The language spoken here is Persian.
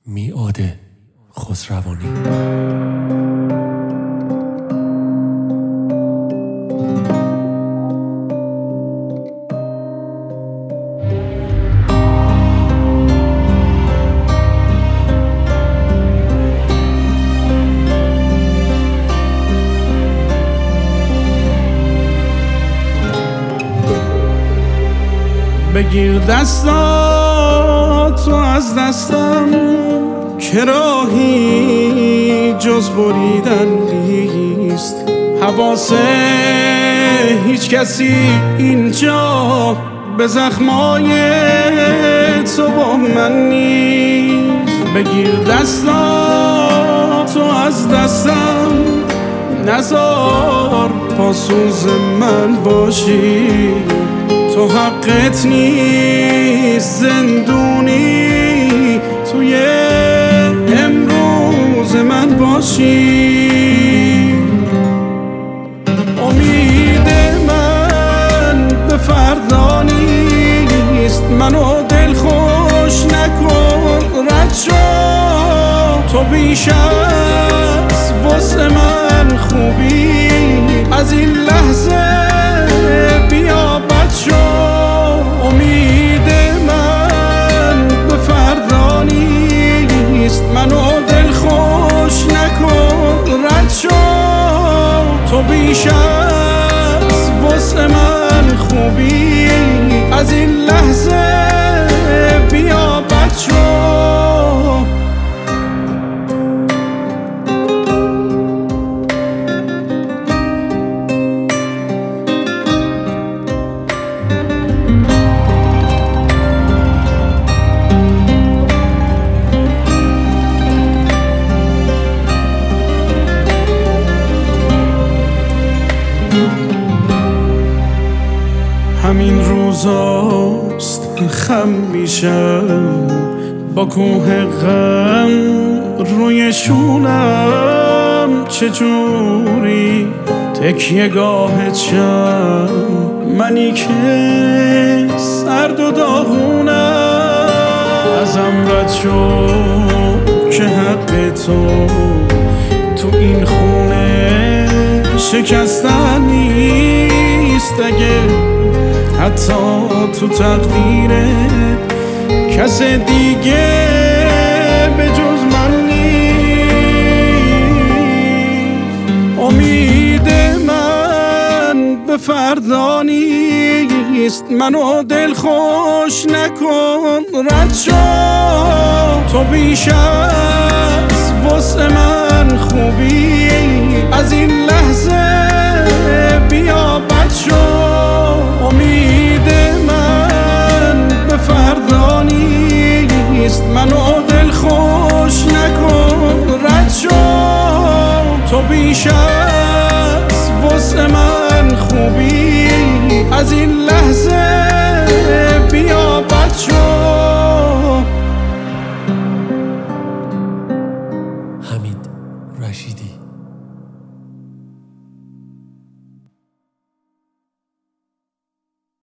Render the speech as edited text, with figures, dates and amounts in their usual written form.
میعاد خسروانی. بگیر دستاتو از دستم که راهی جز بریدن نیست. حواس هیچ کسی اینجا به زخمای تو با من نیست. بگیر دستاتو از دستم، نذار پاسوز من باشی. تو حقت نیست زندونی توی امروز من باشی. امید من به فردا نیست، منو دلخوش نکن رد شو. تو بیش از واسه من خوبی، از این لحظه بیا بد شو. امید من به فردا نیست، منو دلخوش نکن رد شو. تو بیش از واسه من خوبی، از این لحظه بیا بد شو. همین روزاست خم میشم با کوه غم روی شونم. چجوری تکیه گاه چم منی که سرد و داغونم. ازم رد شو که حق تو این خونه شکستن نیست. اگه حتی تو تقدیرت کس دیگه به جز من نیست. امید من به فردا نیست، منو دلخوش نکن رد شو. تو بیش از واسه من خوبی، از این لحظه بیا بد شو. امید من به فردا نیست، منو دلخوش نکن رد شو. تو بیش از واسه من خوبی، از این لحظه